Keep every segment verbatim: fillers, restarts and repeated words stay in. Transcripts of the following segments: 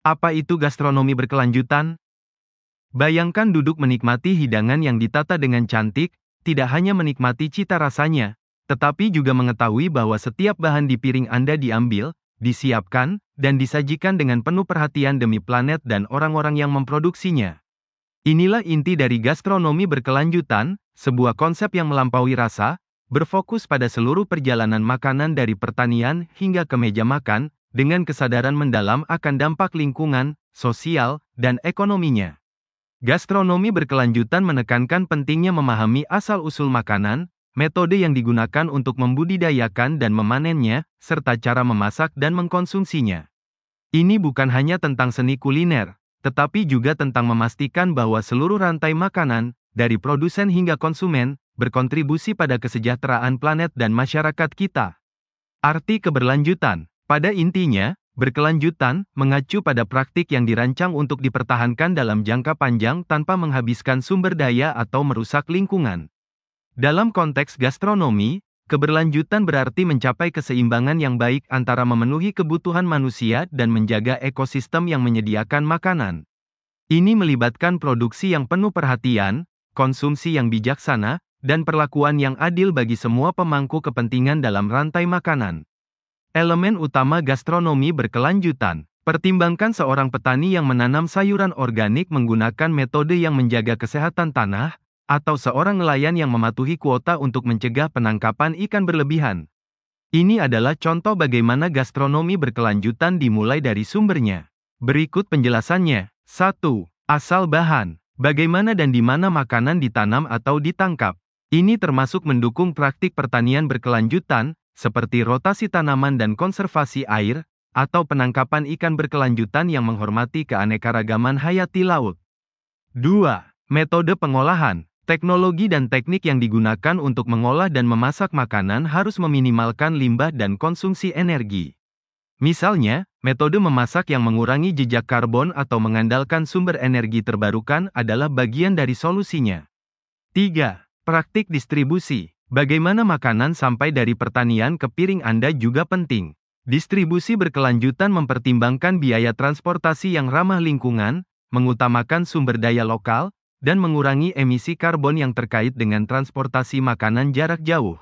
Apa itu gastronomi berkelanjutan? Bayangkan duduk menikmati hidangan yang ditata dengan cantik, tidak hanya menikmati cita rasanya, tetapi juga mengetahui bahwa setiap bahan di piring Anda diambil, disiapkan, dan disajikan dengan penuh perhatian demi planet dan orang-orang yang memproduksinya. Inilah inti dari gastronomi berkelanjutan, sebuah konsep yang melampaui rasa, berfokus pada seluruh perjalanan makanan dari pertanian hingga ke meja makan, dengan kesadaran mendalam akan dampak lingkungan, sosial, dan ekonominya. Gastronomi berkelanjutan menekankan pentingnya memahami asal-usul makanan, metode yang digunakan untuk membudidayakan dan memanennya, serta cara memasak dan mengkonsumsinya. Ini bukan hanya tentang seni kuliner, tetapi juga tentang memastikan bahwa seluruh rantai makanan, dari produsen hingga konsumen, berkontribusi pada kesejahteraan planet dan masyarakat kita. Arti keberlanjutan, pada intinya, berkelanjutan mengacu pada praktik yang dirancang untuk dipertahankan dalam jangka panjang tanpa menghabiskan sumber daya atau merusak lingkungan. Dalam konteks gastronomi, keberlanjutan berarti mencapai keseimbangan yang baik antara memenuhi kebutuhan manusia dan menjaga ekosistem yang menyediakan makanan. Ini melibatkan produksi yang penuh perhatian, konsumsi yang bijaksana, dan perlakuan yang adil bagi semua pemangku kepentingan dalam rantai makanan. Elemen utama gastronomi berkelanjutan. Pertimbangkan seorang petani yang menanam sayuran organik menggunakan metode yang menjaga kesehatan tanah, atau seorang nelayan yang mematuhi kuota untuk mencegah penangkapan ikan berlebihan. Ini adalah contoh bagaimana gastronomi berkelanjutan dimulai dari sumbernya. Berikut penjelasannya. satu. Asal bahan. Bagaimana dan di mana makanan ditanam atau ditangkap. Ini termasuk mendukung praktik pertanian berkelanjutan, seperti rotasi tanaman dan konservasi air, atau penangkapan ikan berkelanjutan yang menghormati keanekaragaman hayati laut. dua. Metode pengolahan. Teknologi dan teknik yang digunakan untuk mengolah dan memasak makanan harus meminimalkan limbah dan konsumsi energi. Misalnya, metode memasak yang mengurangi jejak karbon atau mengandalkan sumber energi terbarukan adalah bagian dari solusinya. tiga. Praktik distribusi. Bagaimana makanan sampai dari pertanian ke piring Anda juga penting. Distribusi berkelanjutan mempertimbangkan biaya transportasi yang ramah lingkungan, mengutamakan sumber daya lokal, dan mengurangi emisi karbon yang terkait dengan transportasi makanan jarak jauh.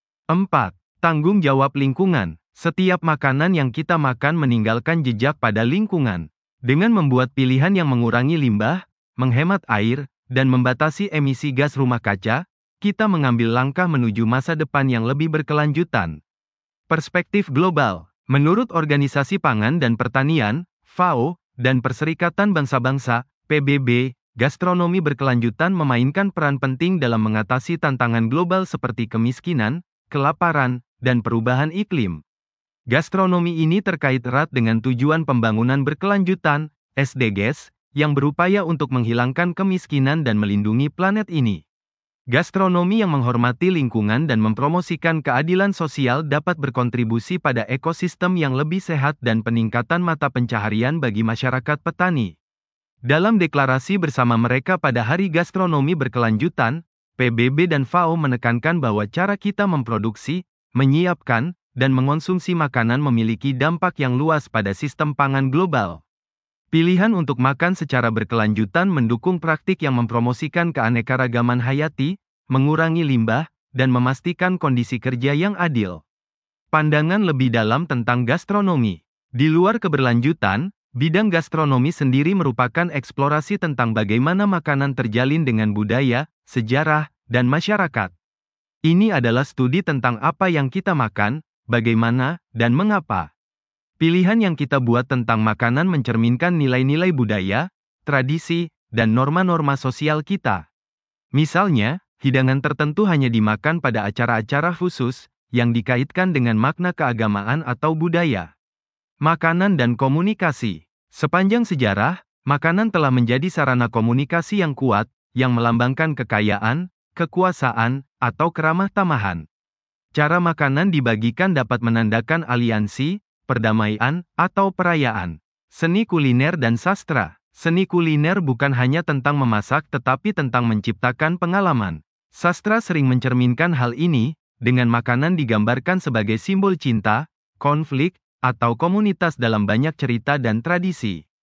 empat. Tanggung jawab lingkungan. Setiap makanan yang kita makan meninggalkan jejak pada lingkungan. Dengan membuat pilihan yang mengurangi limbah, menghemat air, dan membatasi emisi gas rumah kaca, kita mengambil langkah menuju masa depan yang lebih berkelanjutan. Perspektif global. Menurut Organisasi Pangan dan Pertanian, F A O, dan Perserikatan Bangsa-Bangsa, P B B, gastronomi berkelanjutan memainkan peran penting dalam mengatasi tantangan global seperti kemiskinan, kelaparan, dan perubahan iklim. Gastronomi ini terkait erat dengan tujuan pembangunan berkelanjutan, S D Gs, yang berupaya untuk menghilangkan kemiskinan dan melindungi planet ini. Gastronomi yang menghormati lingkungan dan mempromosikan keadilan sosial dapat berkontribusi pada ekosistem yang lebih sehat dan peningkatan mata pencaharian bagi masyarakat petani. Dalam deklarasi bersama mereka pada Hari Gastronomi Berkelanjutan, P B B dan F A O menekankan bahwa cara kita memproduksi, menyiapkan, dan mengonsumsi makanan memiliki dampak yang luas pada sistem pangan global. Pilihan untuk makan secara berkelanjutan mendukung praktik yang mempromosikan keanekaragaman hayati, mengurangi limbah, dan memastikan kondisi kerja yang adil. Pandangan lebih dalam tentang gastronomi. Di luar keberlanjutan, bidang gastronomi sendiri merupakan eksplorasi tentang bagaimana makanan terjalin dengan budaya, sejarah, dan masyarakat. Ini adalah studi tentang apa yang kita makan, bagaimana, dan mengapa. Pilihan yang kita buat tentang makanan mencerminkan nilai-nilai budaya, tradisi, dan norma-norma sosial kita. Misalnya, hidangan tertentu hanya dimakan pada acara-acara khusus, yang dikaitkan dengan makna keagamaan atau budaya. Makanan dan komunikasi. Sepanjang sejarah, makanan telah menjadi sarana komunikasi yang kuat, yang melambangkan kekayaan, kekuasaan, atau keramah tamahan. Cara makanan dibagikan dapat menandakan aliansi, perdamaian, atau perayaan. Seni kuliner dan sastra. Seni kuliner bukan hanya tentang memasak tetapi tentang menciptakan pengalaman. Sastra sering mencerminkan hal ini, dengan makanan digambarkan sebagai simbol cinta, konflik, atau komunitas dalam banyak cerita dan tradisi.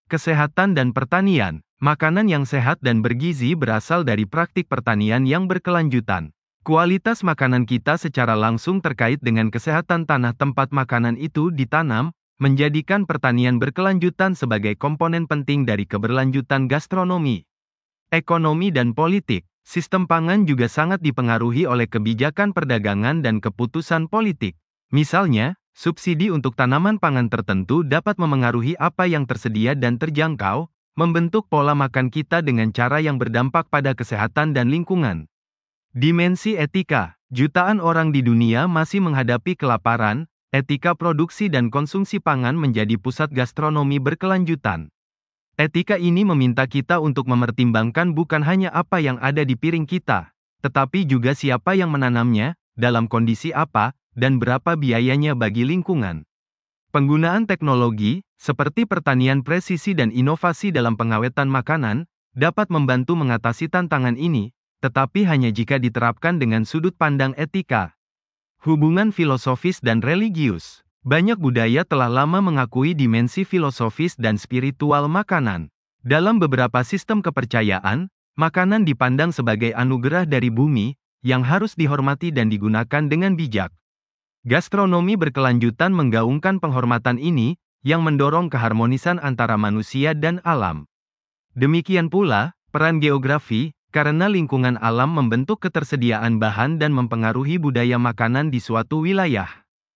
Kesehatan dan pertanian. Makanan yang sehat dan bergizi berasal dari praktik pertanian yang berkelanjutan. Kualitas makanan kita secara langsung terkait dengan kesehatan tanah tempat makanan itu ditanam, menjadikan pertanian berkelanjutan sebagai komponen penting dari keberlanjutan gastronomi. Ekonomi dan politik. Sistem pangan juga sangat dipengaruhi oleh kebijakan perdagangan dan keputusan politik. Misalnya, subsidi untuk tanaman pangan tertentu dapat memengaruhi apa yang tersedia dan terjangkau, membentuk pola makan kita dengan cara yang berdampak pada kesehatan dan lingkungan. Dimensi etika. Jutaan orang di dunia masih menghadapi kelaparan, etika produksi dan konsumsi pangan menjadi pusat gastronomi berkelanjutan. Etika ini meminta kita untuk mempertimbangkan bukan hanya apa yang ada di piring kita, tetapi juga siapa yang menanamnya, dalam kondisi apa, dan berapa biayanya bagi lingkungan. Penggunaan teknologi, seperti pertanian presisi dan inovasi dalam pengawetan makanan, dapat membantu mengatasi tantangan ini, tetapi hanya jika diterapkan dengan sudut pandang etika. Hubungan filosofis dan religius. Banyak budaya telah lama mengakui dimensi filosofis dan spiritual makanan. Dalam beberapa sistem kepercayaan, makanan dipandang sebagai anugerah dari bumi, yang harus dihormati dan digunakan dengan bijak. Gastronomi berkelanjutan menggaungkan penghormatan ini, yang mendorong keharmonisan antara manusia dan alam. Demikian pula, peran geografi, karena lingkungan alam membentuk ketersediaan bahan dan mempengaruhi budaya makanan di suatu wilayah.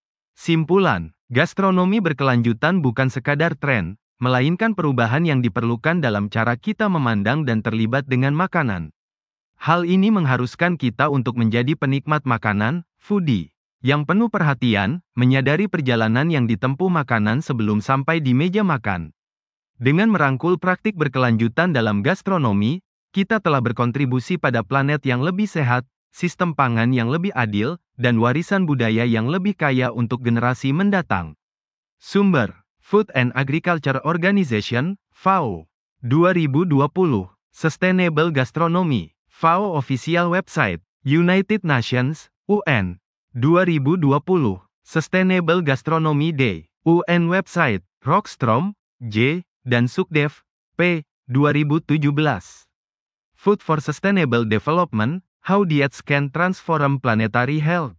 Simpulan, gastronomi berkelanjutan bukan sekadar tren, melainkan perubahan yang diperlukan dalam cara kita memandang dan terlibat dengan makanan. Hal ini mengharuskan kita untuk menjadi penikmat makanan, foodie, yang penuh perhatian, menyadari perjalanan yang ditempuh makanan sebelum sampai di meja makan. Dengan merangkul praktik berkelanjutan dalam gastronomi, kita telah berkontribusi pada planet yang lebih sehat, sistem pangan yang lebih adil, dan warisan budaya yang lebih kaya untuk generasi mendatang. Sumber: Food and Agriculture Organization, F A O. dua ribu dua puluh. Sustainable Gastronomy, F A O Official Website, United Nations, U N. dua ribu dua puluh. Sustainable Gastronomy Day, U N Website, Rockstrom, J, dan Sukdev, P. dua ribu tujuh belas. Food for Sustainable Development, How Diets Can Transform Planetary Health.